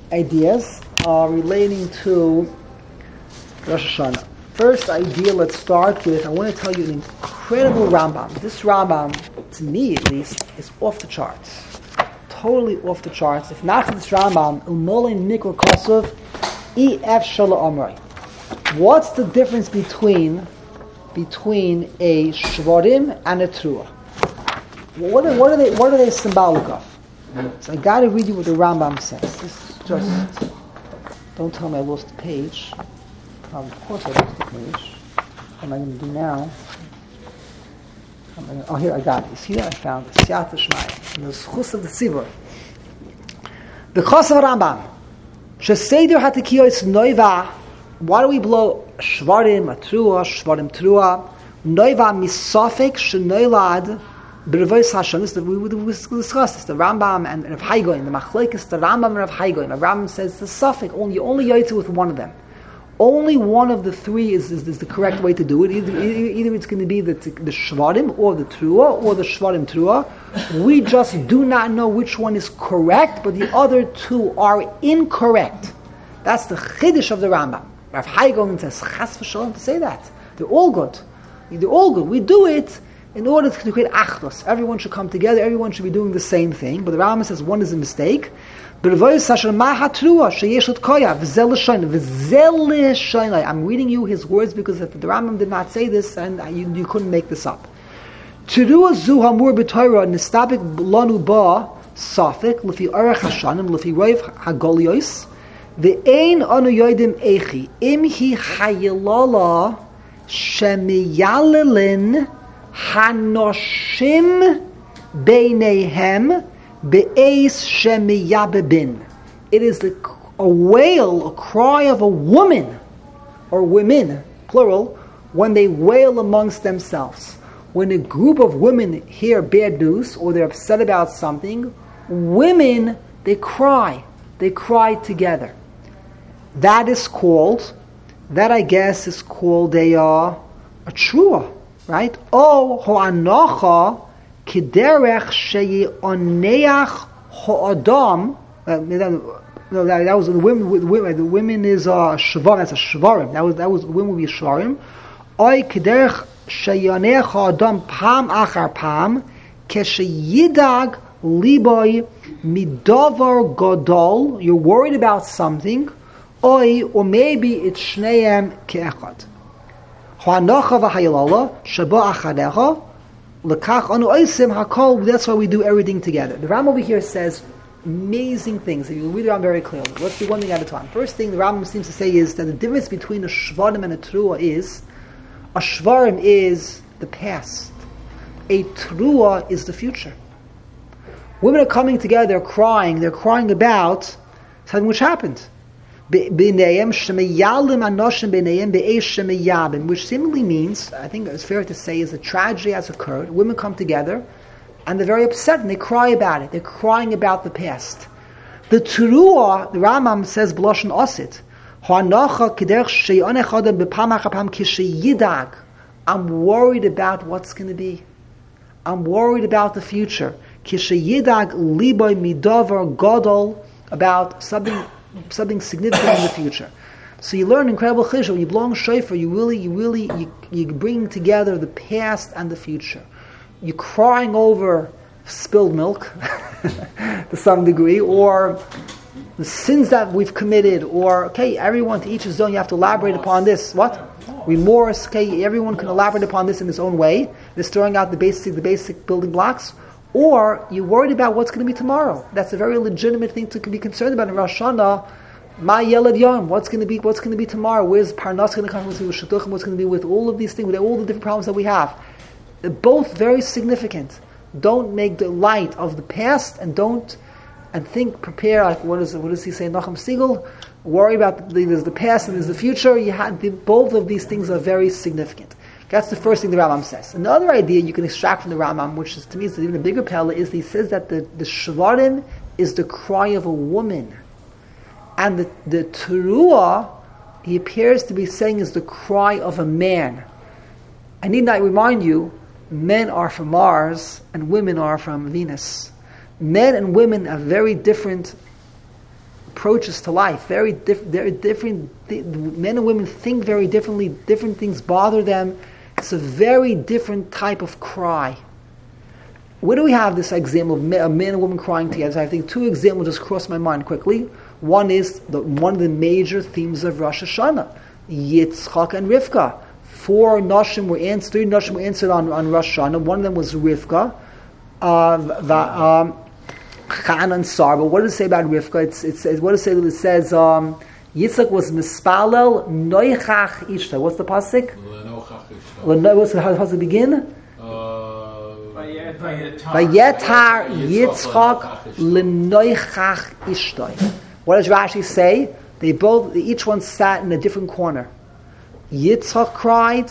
ideas relating to Rosh Hashanah. First idea, let's start with, I want to tell you an incredible Rambam. This Rambam, to me at least, is off the charts. Totally off the charts. If not for this Rambam, Ulmolin Mikra Kosov, E.F. Shala Amrei. What's the difference between a Shvarim and a Trua? What are they symbolic of? So I got to read you what the Rambam says. This is just, don't tell me I lost the page. Of course I lost the page. What am I going to do now? Here I got it. You see that? I found it. Siyata Shmaya. The Schus of the Tzibur. The Chos of Rambam. Sheseder Hatikiyah is Noiva. Why do we blow Shvarim, Trua, Shvarim, Trua? Noiva misafek shenoilad b'revois Hashem. This is we discussed this. The Rambam and Rav Haigoin, the Machlekes, the Rambam and Rav Haigoin. The Rambam says the suffix only yotze with one of them. Only one of the three is the correct way to do it. Either it's going to be the Shvarim or the Trua or the Shvarim Trua. We just do not know which one is correct, but the other two are incorrect. That's the Chiddush of the Rambam. Rav Haigoin says Chas v'Shalom to say that. They're all good. They're all good. We do it in order to create Achdus. Everyone should come together. Everyone should be doing the same thing. But the Rambam says one is a mistake. I'm reading you his words because if the Rambam did not say this, and you couldn't make this up. Trua zu hamur b'Torah nistabik lanu ba safik l'fi arach hashanim l'fi roiv hagolios ve'ein anu yodim echi imhi hayilala shemiyalelin hanoshim beinehem. Be'ez shemiyabebin. It is a wail, a cry of a woman, or women, plural, when they wail amongst themselves. When a group of women hear bad news, or they're upset about something, women, they cry together. That I guess is called a trua, right? Oh, ho'anocha, Kiderech sheyoneach ho'adam. No, that was the women. The women is shvarim. That's a shvarim. That was women would be shvarim. Oy kiderech sheyoneach ho'adam pam achar pam kesheyidag liboy midavar gadol. You're worried about something. Oy, or maybe it's shneim ke'echad. Ho'anocha v'hayilala sheba achadecha. That's why we do everything together. The Rambam over here says amazing things. If you read it out very clearly. Let's do one thing at a time. First thing the Rambam seems to say is that the difference between a Shvarim and a Trua is a Shvarim is the past. A Trua is the future. Women are coming together, crying. They're crying about something which happened. Which seemingly means, I think it's fair to say, is a tragedy has occurred. Women come together and they're very upset and they cry about it. They're crying about the past. The Teruah, the Rambam says, B'loshen Osit, I'm worried about what's going to be. I'm worried about the future. About something significant in the future. So you learn incredible chiddush. When you blow shofar, you bring together the past and the future. You're crying over spilled milk to some degree, or the sins that we've committed, or everyone to each his own. You have to elaborate upon this. What? Remorse. Everyone can elaborate upon this in his own way. This throwing out the basic building blocks. Or you're worried about what's going to be tomorrow. That's a very legitimate thing to be concerned about in Rosh Hashanah. Ma Yelad Yom. What's going to be tomorrow? Where's Parnas going to come? What's going to be with all of these things? With all the different problems that we have. They're both very significant. Don't make the light of the past and prepare. Like what does he say? Nachum Siegel. Worry about there's the past and there's the future. Both of these things are very significant. That's the first thing the Rambam says. Another idea you can extract from the Rambam, which is, to me is even a bigger pella, is he says that the Shvarim is the cry of a woman. And the Teruah, he appears to be saying, is the cry of a man. I need not remind you, men are from Mars and women are from Venus. Men and women have very different approaches to life, very different. Men and women think very differently. Different things bother them. It's a very different type of cry. Where do we have this example of a man and woman crying together? So I think two examples just cross my mind quickly. One is one of the major themes of Rosh Hashanah, Yitzchak and Rivka. 3 Nashim were answered on Rosh Hashanah. One of them was Rivka, Chan and Sar. But what does it say about Rivka? It says Yitzchak was mispalel noichach ishta. What's the pasuk? How does it begin? Vayetar Yitzchak l'noichach ishtoi. What does Rashi say? Each one sat in a different corner. Yitzchak cried,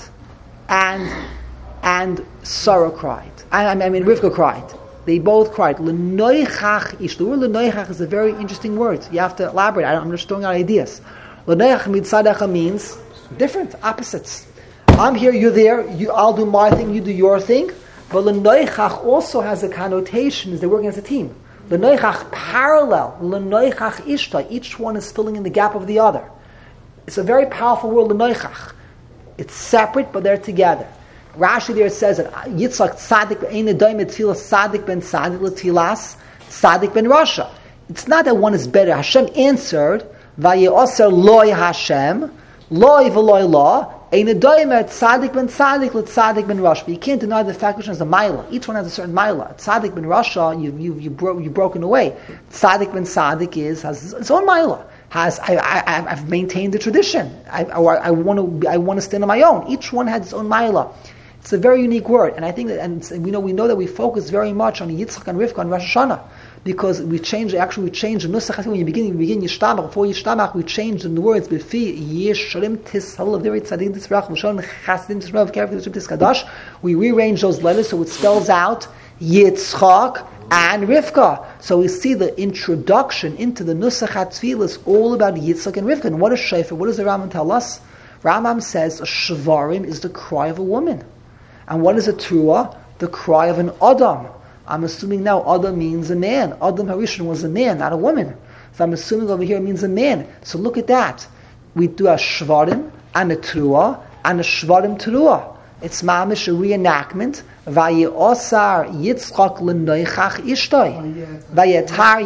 and Sarah cried. Rivka cried. They both cried. L'noichach ishtoi. The word l'noichach is a very interesting word. You have to elaborate. I'm just throwing out ideas. L'noichach mitzadecha means different, opposites. I'm here, you're there. I'll do my thing, you do your thing. But l'noichach also has a connotation as they're working as a team. L'noichach parallel, l'noichach ishta. Each one is filling in the gap of the other. It's a very powerful word, l'noichach. It's separate, but they're together. Rashi there says that Yitzchak tzaddik ein edoim etfilas tzaddik ben tzaddik l'tfilas tzaddik ben rasha. It's not that one is better. Hashem answered, vayeoser loy Hashem, loy v'loy lo. Ein edoimer tzaddik ben tzaddik l'tzaddik ben rasha. But you can't deny the fact which has a mila. Each one has a certain mila. Tzaddik ben rasha, you've broken away. Tzaddik ben tzaddik has its own mila. I've maintained the tradition. I want to stand on my own. Each one has its own mila. It's a very unique word, and I think that, and we know that we focus very much on Yitzchak and Rivka and Rosh Hashanah, because we change the nusach. When you begin Yishtamach, before Yishtamach, we change the words Befi Yisharim Tishal Avdei Tzadim Tisrach V'Shon Chasim Tisrav Keref Tiskadash. We rearrange those letters so it spells out Yitzchak and Rivka. So we see the introduction into the nusach HaTfilah is all about Yitzchak and Rivka. And what is Shofar? What does the Rambam tell us? Rambam says a shvarim is the cry of a woman. And what is a truah? The cry of an Adam. I'm assuming now Adam means a man. Adam Harishon was a man, not a woman. So I'm assuming over here it means a man. So look at that. We do a shvarim and a truah and a shvarim truah. It's mamish a reenactment. Vayeosar Yitzchak l'noichach ishtoi. Vayetar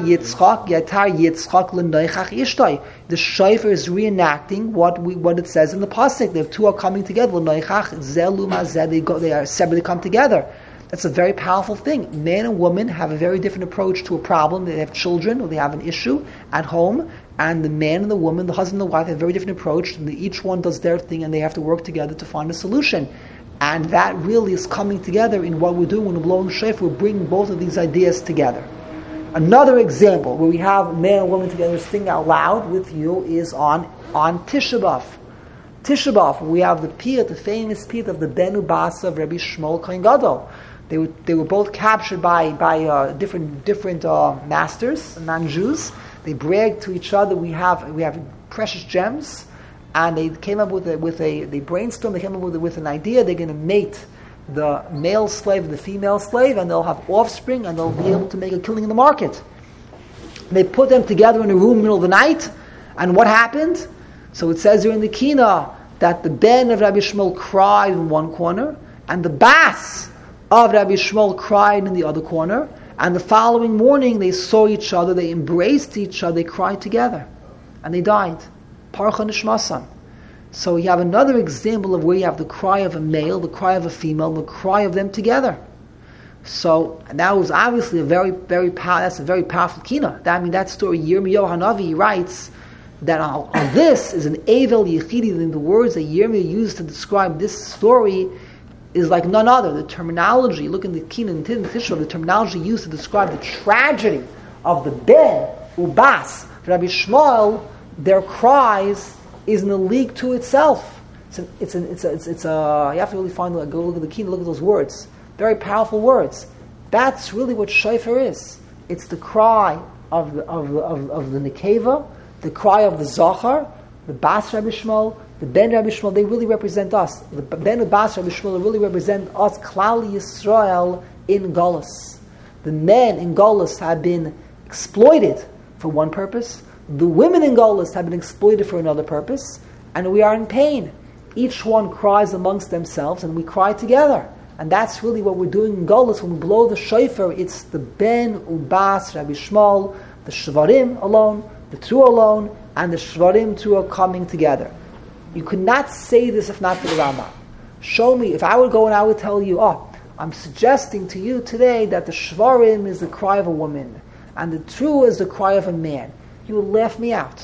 Yitzchak l'noichach ishtoi. The shofar is reenacting what it says in the pasuk. The two are coming together. L'noichach zelu mazeh. They are separate. They come together. That's a very powerful thing. Man and woman have a very different approach to a problem. They have children or they have an issue at home, and the man and the woman, the husband and the wife, have a very different approach. And each one does their thing, and they have to work together to find a solution. And that really is coming together in what we're doing when we're blowing shofar. We're bringing both of these ideas together. Another example where we have man and woman together singing out loud with you is on Tisha B'Av. Tisha B'Av, we have the famous piyut of the Benu Basa of Rabbi Shmuel Kohen Gadol. They were both captured by different masters, non-Jews. They bragged to each other, we have precious gems. And they came up with they brainstormed, they came up with an idea. They're going to mate the male slave and the female slave, and they'll have offspring, and they'll be able to make a killing in the market. They put them together in a room in the middle of the night, and what happened? So it says here in the Kina that the ben of Rabbi Shmuel cried in one corner, and the bas of Rabbi Shmuel cried in the other corner, and the following morning they saw each other, they embraced each other, they cried together, and they died. Parcha nishmasam. So you have another example of where you have the cry of a male, the cry of a female, the cry of them together. So that was obviously a very powerful kina. That story, Yirmiyahu Hanavi writes that on this is an Evel Yechidi, and the words that Yirmiyahu used to describe this story is like none other. The terminology, look in the Kina and Tisha, the terminology used to describe the tragedy of the Ben Ubas, Rabbi Shmuel, their cries is in a league to itself. It's a. You have to really go look at the Kina, look at those words. Very powerful words. That's really what shofar is. It's the cry of the nekeva, the cry of the zachar, the bas Rabbi Shmuel, the ben Rabbi Shmuel. They really represent us. The ben and bas Rabbi Shmuel really represent us, Klal Yisrael in Golus. The men in Golus have been exploited for one purpose. The women in Golus have been exploited for another purpose, and we are in pain. Each one cries amongst themselves, and we cry together. And that's really what we're doing in Golus. When we blow the shofar, it's the Ben, Ubas, Rabbi Shmuel, the Shvarim alone, the two alone, and the Shvarim two are coming together. You could not say this if not for the Rambam. Show me, if I would go and I would tell you, I'm suggesting to you today that the Shvarim is the cry of a woman, and the True is the cry of a man. You would laugh me out.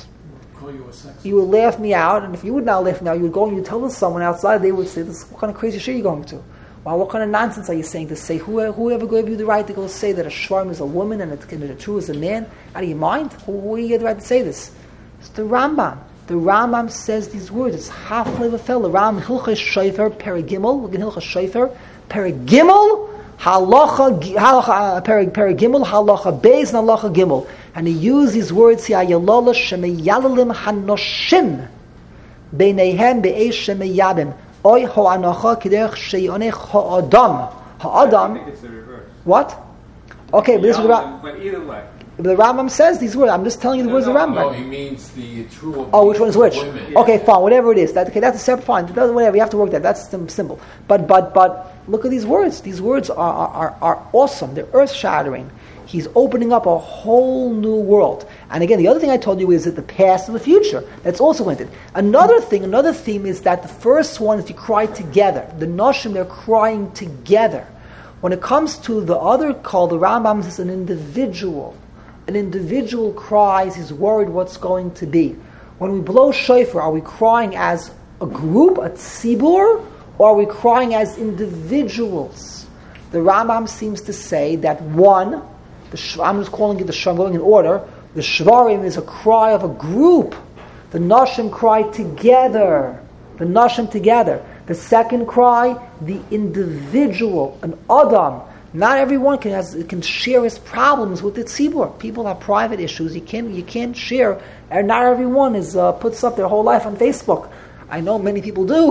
You would laugh me out, and if you would not laugh me out, you would go and you tell this someone outside, they would say, what kind of crazy shit are you going to? Wow, what kind of nonsense are you saying to say? Whoever gave you the right to go say that a Shvarim is a woman and a True is a man? Out of your mind? Who you get the right to say this? It's the Rambam. The Rambam says these words. It's half a fellow. Ram Hilchas Shofar Perigimel. Look at Hilchas Shofar Perigimel Halacha Perigimel Halacha Beis and Halacha Gimel. And he used these words here. Yalola Shemeyalalim Hanoshim Beinehem Be'esh Shemeyabim Oy Ho'anacha Kidech Sheyonech Ha'adam. Ha'adam. I think it's the reverse. What? Okay, but this is what but either way. the Rambam says these words. I'm just telling you the words of the Rambam. No, he means the true. Which one is which? Women. Okay, fine, whatever it is. That's a separate fine. Whatever, you have to work that. That's simple. But look at these words. These words are awesome. They're earth-shattering. He's opening up a whole new world. And again, the other thing I told you is that the past and the future. That's also entered. Another theme is that the first one is you cry together. The Noshim, they're crying together. When it comes to the other call, the Rambam is an individual. An individual cries, he's worried what's going to be. When we blow shofar, are we crying as a group, a tzibur, or are we crying as individuals? The Rambam seems to say that one, I'm just calling it I'm going in order, the Shvarim is a cry of a group. The Nashim cry together. The Nashim together. The second cry, the individual, an Adam. Not everyone can share his problems with the tzibur. People have private issues. You can't share. And not everyone puts up their whole life on Facebook. I know many people do,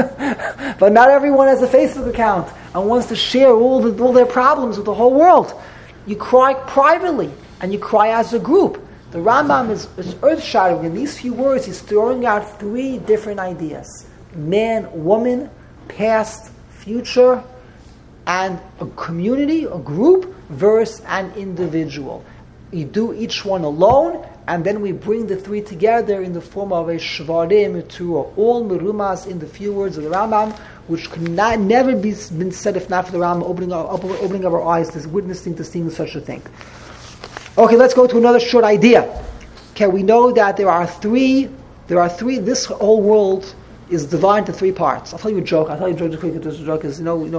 but not everyone has a Facebook account and wants to share all their problems with the whole world. You cry privately and you cry as a group. The Rambam is earth-shattering. In these few words, he's throwing out three different ideas: man, woman, past, future, and a community, a group, versus an individual. You do each one alone, and then we bring the three together in the form of a shvarim to all merumas in the few words of the Rambam, which could never be been said if not for the Rambam opening up our eyes to witnessing, to seeing such a thing. Okay, let's go to another short idea. Okay, we know that there are three. This whole world is divided into three parts. I'll tell you a joke. This joke is,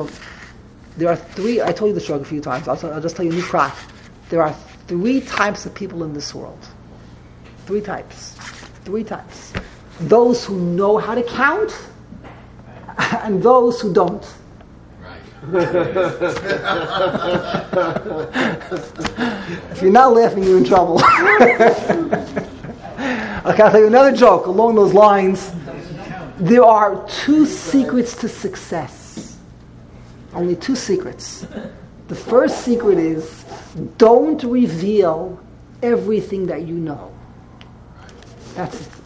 there are three. I told you this joke a few times. I'll just tell you a new crack. There are three types of people in this world. Three types. Those who know how to count, and those who don't. Right. If you're not laughing, you're in trouble. Okay, I'll tell you another joke along those lines. There are two secrets to success. Only two secrets. The first secret is, don't reveal everything that you know. That's it.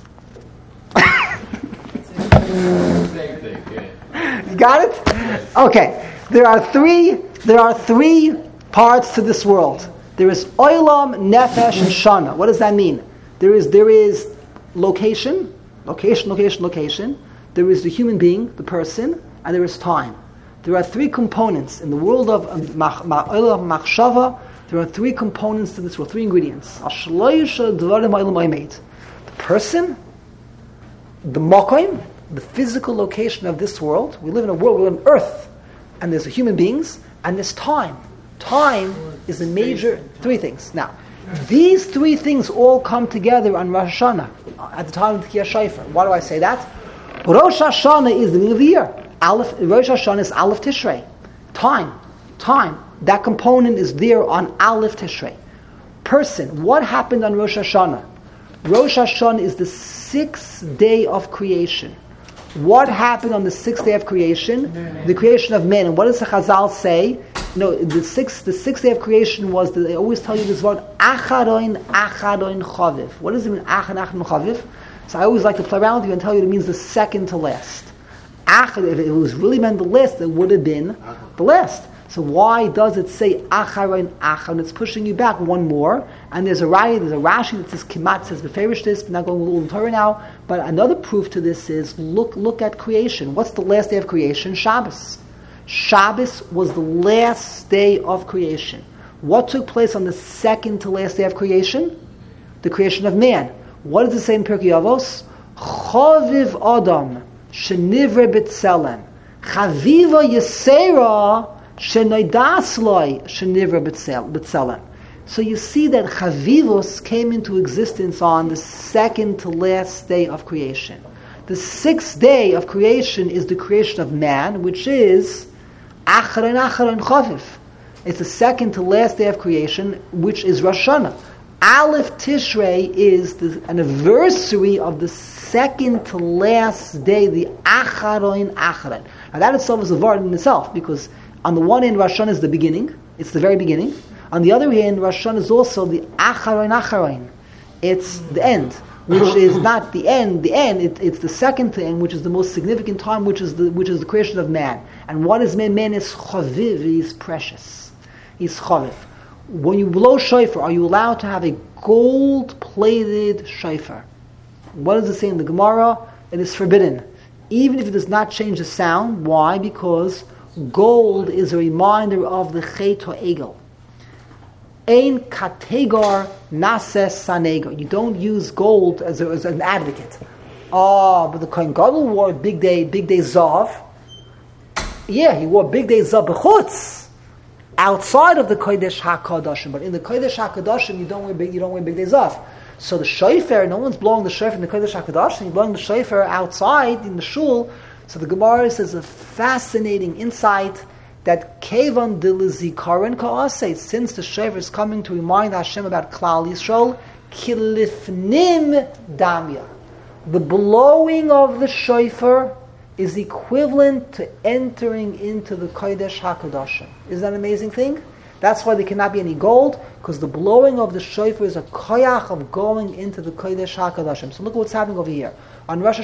Same thing, yeah. You got it? Okay. There are three parts to this world. There is Olam, Nefesh, and Shana. What does that mean? There is location. There is the human being, the person, and there is time. There are three components in the world of Machshava. There are three components to this world, three ingredients. The person, the Mokoim, the physical location of this world. We live in a world, we live on Earth, and there's human beings, and there's time. Time is a major three things. Now, these three things all come together on Rosh Hashanah at the time of the Tkiyah Shofar. Why do I say that? Rosh Hashanah is the beginning of the year. Rosh Hashanah is Aleph Tishrei. Time. That component is there on Aleph Tishrei. Person. What happened on Rosh Hashanah? Rosh Hashanah is the sixth day of creation. What happened on the sixth day of creation? The creation of man. And what does the Chazal say? No, the sixth day of creation was that they always tell you this word acharon chaviv. What does it mean acharon chaviv? So I always like to play around with you and tell you it means the second to last. If it was really meant the last, it would have been the last. So why does it say acharon? It's pushing you back one more. And there's a Rashi that says Kimat says beferish this. We're not going with all the Torah now. But another proof to this is look at creation. What's the last day of creation? Shabbos. Shabbos was the last day of creation. What took place on the second to last day of creation? The creation of man. What does it say in Pirkei Avos? Chaviv Adam shenivre b'tzelem. Chaviva Yisera shenoidasloi shenivre b'tzelem. So you see that Chavivos came into existence on the second to last day of creation. The sixth day of creation is the creation of man, which is Acharon Chaviv. It's the second to last day of creation, which is Rosh Hashanah. Aleph Tishrei is the anniversary of the second to last day, the Acharon. Now that itself is a word in itself, because on the one hand, Rosh Hashanah is the beginning, it's the very beginning. On the other hand, Rosh Hashanah is also the Acharon. It's the end, which is not the end. It's the second to end, which is the most significant time, which is the creation of man. And what is man? Man is chaviv. He's precious. He's chaviv. When you blow shofar, are you allowed to have a gold-plated shofar? What does it say in the Gemara? It is forbidden, even if it does not change the sound. Why? Because gold is a reminder of the Chet HaEgel. Ein kategar nases sanegar. You don't use gold as an advocate. But the Kohen Gadol wore big day zav. Yeah, he wore big day zav b'chutz, outside of the Kodesh HaKadoshim. But in the Kodesh HaKadoshim, you don't wear big day zav. So the shofar, no one's blowing the shofar in the Kodesh HaKadoshim. You're blowing the shofar outside in the shul. So the Gemara says a fascinating insight that Kevan de Lizikaron Ka'aseh, since the shofar is coming to remind Hashem about Klal Yisrael, Kilifnim Damya. The blowing of the shofar is equivalent to entering into the Kodesh HaKadoshim. Isn't that an amazing thing? That's why there cannot be any gold, because the blowing of the shofar is a koyach of going into the Kodesh HaKadoshim. So look at what's happening over here. On Rosh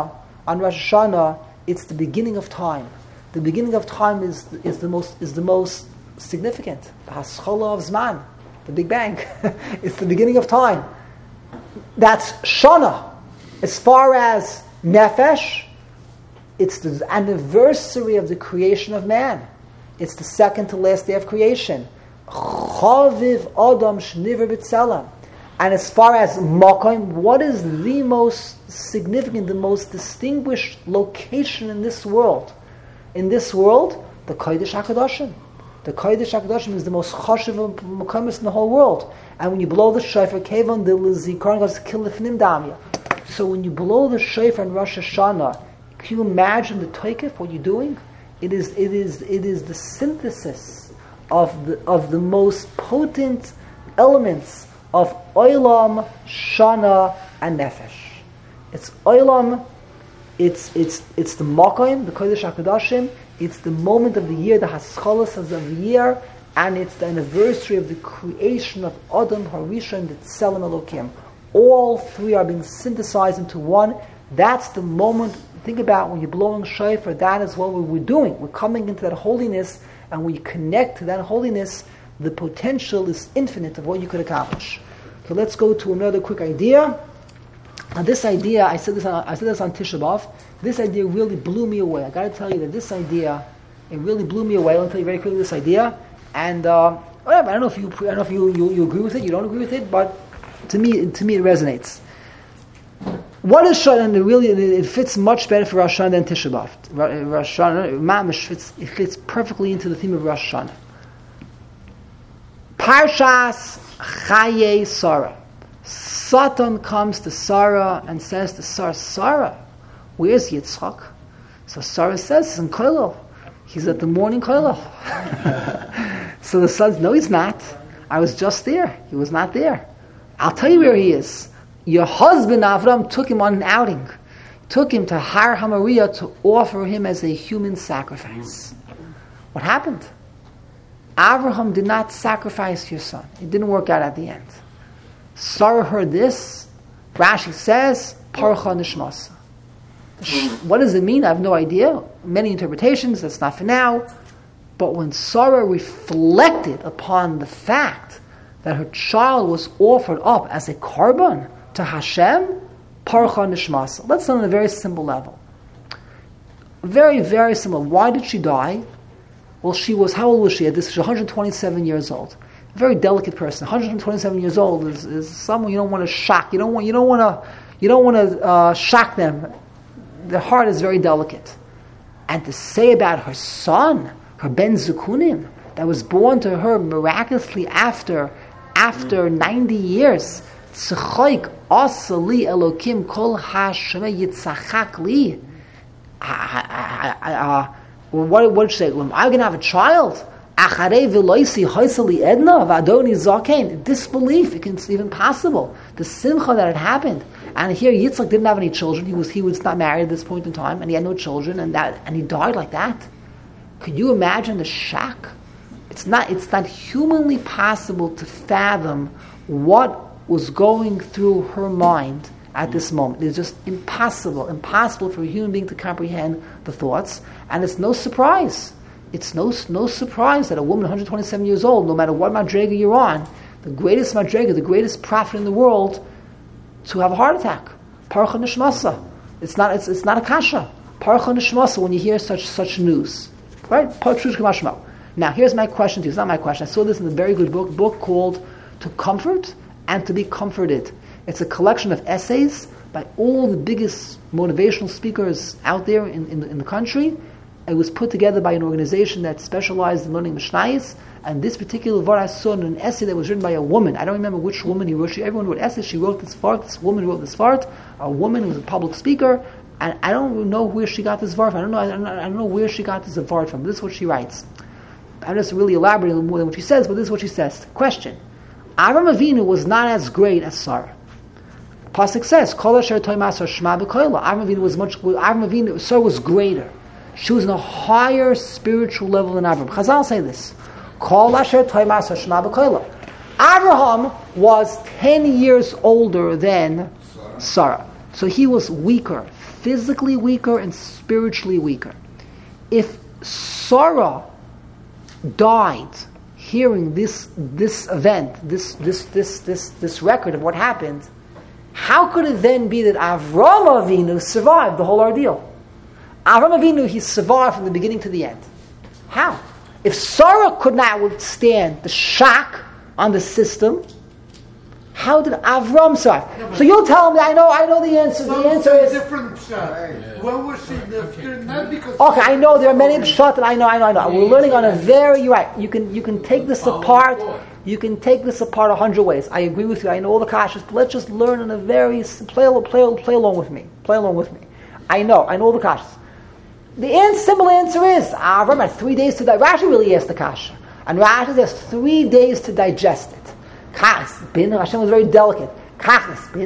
Hashanah, it's the beginning of time. The beginning of time is the most significant. The Haskalah of Zman, the Big Bang. It's the beginning of time. That's Shana. As far as Nefesh, it's the anniversary of the creation of man. It's the second to last day of creation. Chaviv Adam Shniver B'Tzelem. And as far as Makom, what is the most significant, the most distinguished location in this world? In this world, the Kodesh HaKadoshim. The Kodesh HaKadoshim is the most chashuv Makom in the whole world. And when you blow the shofar, Kevan de Lizikaron goes Kilifnim Damya. So when you blow the shofar in Rosh Hashanah, can you imagine the toikef, what you're doing? It is the synthesis of the most potent elements of Olam, Shana, and Nefesh. It's Olam, it's the Makom, the Kodesh HaKadoshim, it's the moment of the year, the Haschalas of the year, and it's the anniversary of the creation of Adam Harishon, the Tzelem Elokim. All three are being synthesized into one. That's the moment. Think about when you're blowing shofar, that is what we're doing. We're coming into that holiness, and when you connect to that holiness, the potential is infinite of what you could accomplish. Okay, let's go to another quick idea. Now this idea, I said this on Tisha B'Av. This idea really blew me away. I got to tell you that this idea, it really blew me away. I'll tell you very quickly this idea. And whatever, I don't know if you agree with it, you don't agree with it, but to me it resonates. What is Shana? And it fits much better for Rosh Hashanah than Tisha B'Av. Rosh Hashanah, Mamish fits perfectly into the theme of Rosh Hashanah. Parshas Chaye Sarah. Satan comes to Sarah and says to Sarah, where's Yitzchak? So Sarah says, he's in Koilel. He's at the morning Koilel. So the son says, no, he's not. I was just there. He was not there. I'll tell you where he is. Your husband Avram took him on an outing. Took him to Har HaMoriah to offer him as a human sacrifice. What happened? Avraham did not sacrifice your son. It didn't work out at the end. Sarah heard this. Rashi says, Parcha Nishmasa. What does it mean? I have no idea. Many interpretations, that's not for now. But when Sarah reflected upon the fact that her child was offered up as a korban to Hashem, Parcha Nishmasa. Let's learn on a very simple level. Very, very simple. Why did she die? Well, how old was she? She was 127 years old. A very delicate person. 127 years old is someone you don't want to shock. You don't want to shock them. Their heart is very delicate. And to say about her son, her Ben Zukunim, that was born to her miraculously after 90 years, Tzechoik asali Elokim kol hasheme yitzachak li. What did she say? Am I going to have a child? Acharei v'loisi hoisali edna v'adoni zaken. Disbelief, it's even possible. The simcha that had happened. And here Yitzchak didn't have any children. He was not married at this point in time, and he had no children, and he died like that. Could you imagine the shock? It's not humanly possible to fathom what was going through her mind at this moment. It's just impossible for a human being to comprehend the thoughts, and it's no surprise. It's no surprise that a woman 127 years old, no matter what madrega you're on, the greatest madrega, the greatest prophet in the world, to have a heart attack. Parcha Nishmasa. It's not a kasha. Parcha Nishmasa when you hear such news. Right? Now here's my question to you. It's not my question. I saw this in a very good book called To Comfort and to Be Comforted. It's a collection of essays by all the biggest motivational speakers out there in the country. It was put together by an organization that specialized in learning Mishnayos, and this particular var I saw in an essay that was written by a woman. I don't remember which woman he wrote. Everyone wrote essays. She wrote this var. This woman wrote this var. A woman who was a public speaker, and I don't know where she got this var from. I don't know where she got this var from. This is what she writes. I'm just really elaborating a little more than what she says, but this is what she says. Question: Avram Avinu was not as great as Sarah. Pasuk says, "Kol asher toimas shema b'koila." Avram Avinu was Sarah was greater. She was on a higher spiritual level than Avram. Chazal say this. Kol asher toimas shema b'koila. Abraham was 10 years older than Sarah. So he was weaker, physically weaker and spiritually weaker. If Sarah died hearing this event, this record of what happened, how could it then be that Avram Avinu survived the whole ordeal? Avram Avinu, he survived from the beginning to the end. How? If Sarah could not withstand the shock on the system, how did Avram survive? Yeah, so you'll tell me, I know the answer. The answer is different pshat. When was she not because? Okay, I know there are many pshat that I know. We're learning on a very right. You can take this apart. You can take this apart 100 ways. I agree with you. I know all the kashas, but let's just learn in a very play along with me. Play along with me. I know all the kashas. The simple answer is Avram had 3 days to digest. Rashi really asked the kasha, and Rashi has 3 days to digest it. Hashem was very delicate. 3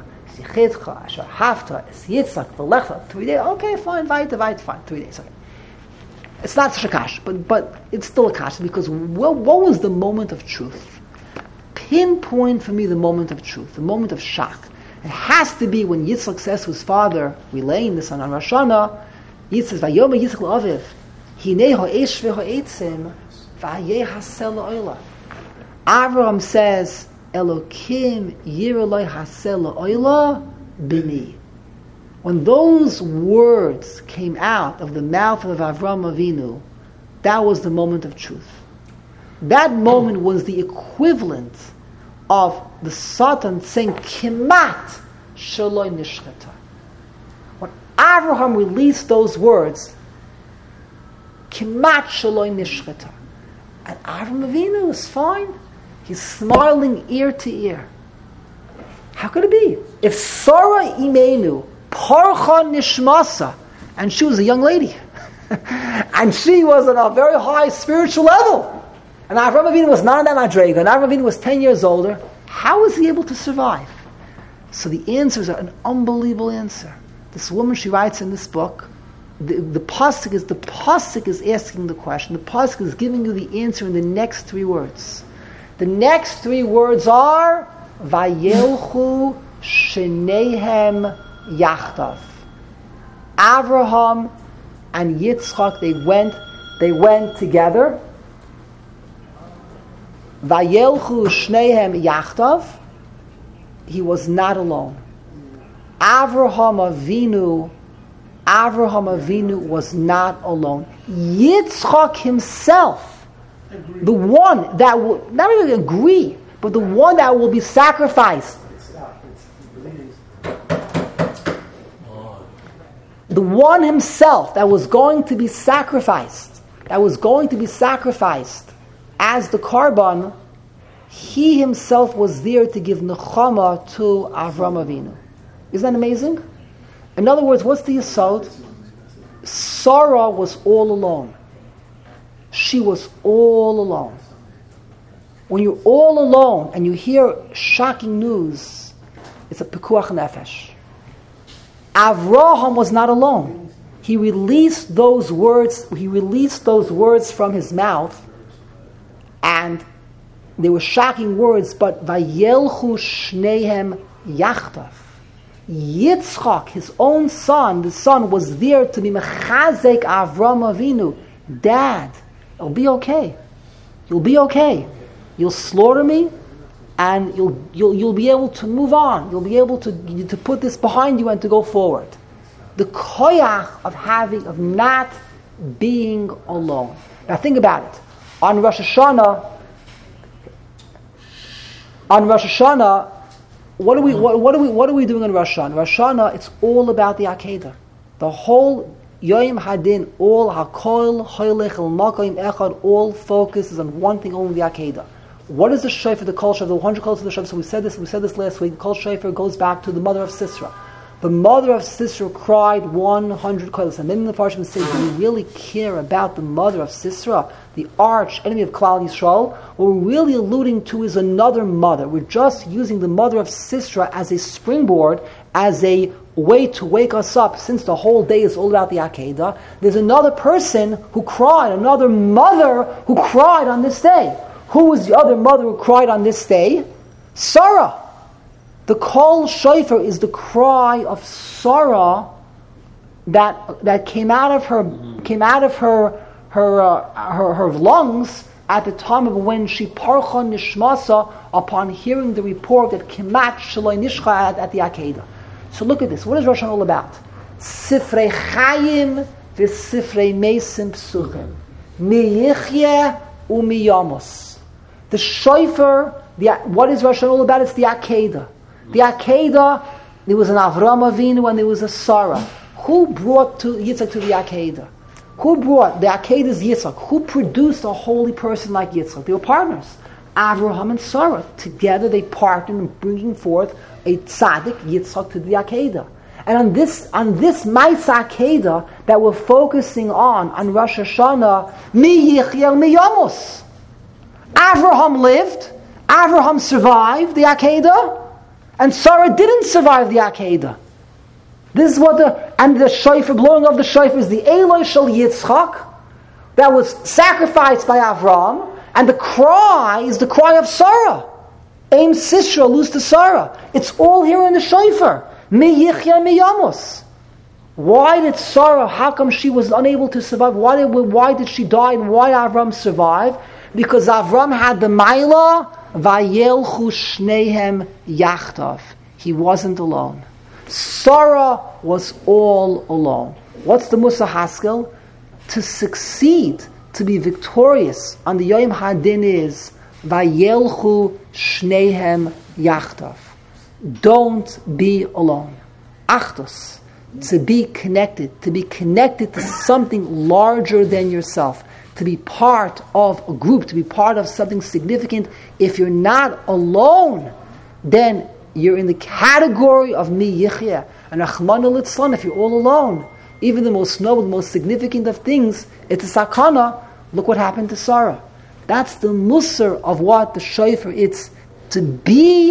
days. Okay, fine. Fine. 3 days. Okay. It's not such a kash, but it's still a kash because what was the moment of truth? Pinpoint for me the moment of truth, the moment of shock. It has to be when Yitzchak says to his father, relaying this on Rosh Hashanah, Yitzchak says, "Vayom Yitzchak l'Aviv, hinei ha'esh v'ha'etzim, v'ayeh hasel la'olah." Avraham says, Elokim yireloi hasel la'olah b'ni. When those words came out of the mouth of Avram Avinu, that was the moment of truth. That moment was the equivalent of the Satan saying, Kimat shaloi nishcheta. When Avraham released those words, Kimat shaloi nishcheta. And Avram Avinu is fine. He's smiling ear to ear. How could it be? If Sarah Imenu, Parcha Nishmasa, and she was a young lady, and she was on a very high spiritual level, and Avram Avinu was not on that madrega, and Avram Avinu was 10 years older, how was he able to survive? So the answer is an unbelievable answer. This woman, she writes in this book, the pasuk is asking the question. The pasuk is giving you the answer in the next three words. The next three words are Vayelchu Shneihem Yachtav. Avraham and Yitzchak, they went together. Vayelchu Shneihem Yachtav. He was not alone. Avraham Avinu was not alone. Yitzchak himself, the one that will not really agree, but the one that will be sacrificed. The one himself that was going to be sacrificed, as the Karban, he himself was there to give nechama to Avram Avinu. Isn't that amazing? In other words, what's the yesod? Sarah was all alone. She was all alone. When you're all alone and you hear shocking news, it's a pekuach nefesh. Avraham was not alone. He released those words from his mouth, and they were shocking words, but Vayelchu Shneihem Yachtav. Yitzchak, his own son, the son was there to be mechazek Avram Avinu. Dad, it'll be okay. You'll be okay. You'll slaughter me, and you'll be able to move on. You'll be able to put this behind you and to go forward. The koyach of not being alone. Now think about it. On Rosh Hashanah, what are we doing on Rosh Hashanah? Rosh Hashanah, it's all about the Akedah. The whole Yom Hadin, all Hakol, Choylech, El Makom Echad, all focuses on one thing only, the Akedah. What is the shofar, the kol shofar, the 100 kols of the shofar? So we said this last week. The kol shofar goes back to the mother of Sisera. The mother of Sisera cried 100 kols. And then the Parshim say, do we really care about the mother of Sisera, the arch enemy of Klal Yisrael? What we're really alluding to is another mother. We're just using the mother of Sisera as a springboard, as a way to wake us up, since the whole day is all about the Akedah. There's another person who cried, another mother who cried on this day. Who was the other mother who cried on this day? Sarah. The kol shofar is the cry of Sarah that came out of her lungs at the time of when she parcha nishmasa upon hearing the report that kimat shaloi nishcha at the Akedah. So look at this. What is Rosh Hashanah all about? Sifrei chayim v'sifrei meisim psuchim miyichye umiyamos. The shofar, what is Rosh Hashanah all about? It's the Akedah. The Akedah, there was an Avram Avinu and there was a Sarah. Who brought Yitzchak to the Akedah? Who brought the Akedah's Yitzchak? Who produced a holy person like Yitzchak? They were partners. Avraham and Sarah. Together they partnered in bringing forth a tzaddik, Yitzchak, to the Akedah. And on this Ma'aseh Akedah that we're focusing on Rosh Hashanah, mi yichya mi yamos. Avraham lived, Avraham survived the Akedah, and Sarah didn't survive the Akedah. This is what the shofar, blowing of the shofar, is the Eloi Shel Yitzchak that was sacrificed by Avraham, and the cry is the cry of Sarah. Aim Sisera, lose to Sarah. It's all here in the shofar. Mi yichya mi yamos. Why did Sarah, how come she was unable to survive? Why did she die, and why did Avraham survive? Because Avram had the Maila, Vayelchu Shneihem Yachtav. He wasn't alone. Sarah was all alone. What's the Musar Haskel? To succeed, to be victorious on the Yom Hadin is Vayelchu Shneihem Yachtav. Don't be alone. Achdus. To be connected to something larger than yourself. To be part of a group, to be part of something significant. If you're not alone, then you're in the category of mi yichya. And Rachmana litzlan, if you're all alone, even the most noble, the most significant of things, it's a sakana. Look what happened to Sarah. That's the musar of what the shofar is. To be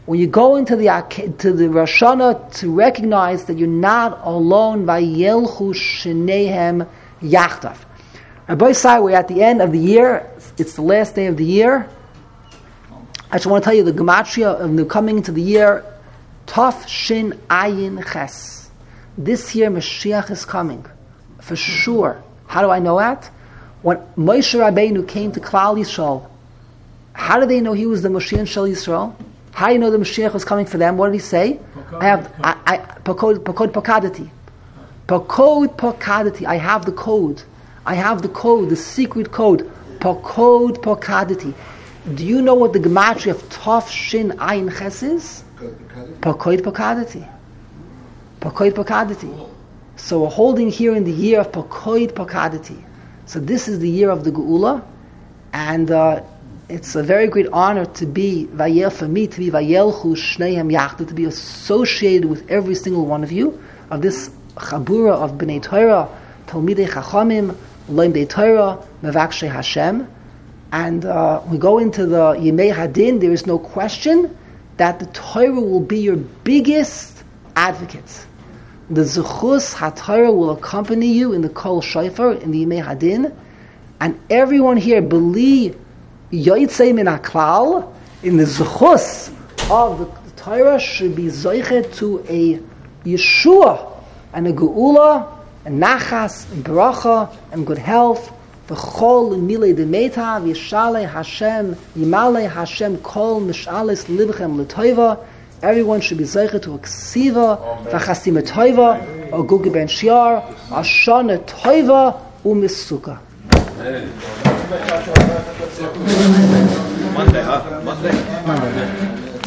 when you go into the Rosh Hashanah to recognize that you're not alone. Vayelchu Shnehem Yachdav. Rabbi Sai, we're at the end of the year. It's the last day of the year. I just want to tell you the gematria of the coming into the year. Tov Shin Ayin Ches. This year Mashiach is coming, for sure. How do I know that? When Moshe Rabbeinu came to Klal Yisrael, how did they know he was the Moshiach Shel Yisrael? How do you know the Mashiach was coming for them? What did he say? Pakod Pakadati. Pakod Pakadati. I have the code. I have the code, the secret code. Pakod Pakadati. Do you know what the gematria of Tov Shin Ayin Ches is? Pakod Pakadati. Pakod Pakadati. So we're holding here in the year of Pakod Pakadati. So this is the year of the Geula, and it's a very great honor to be for me to be Vayelchu Shnehem Yachdav, to be associated with every single one of you of this Chabura of Bnei Torah, Talmidei Chachamim, Loimdei Torah, Mevakshei Hashem. And we go into the Yemei Hadin. There is no question that the Torah will be your biggest advocate. The Zechus HaTorah will accompany you in the Kol Shofar, in the Yemei Hadin, and everyone here believe Yotzei Min HaKlal, in the Zechus of the Torah, should be Zoichet to a Yeshua and a Geula, and Nachas, and Baracha, and good health. V'chol milei demeta v'yishalei Hashem yimalei Hashem kol mishales libchem l'toiva. Everyone should be zeichet to a ksiva v'chasim toiva or gugi ben shiar ashana toiva u'misuka. Monday, huh? Monday.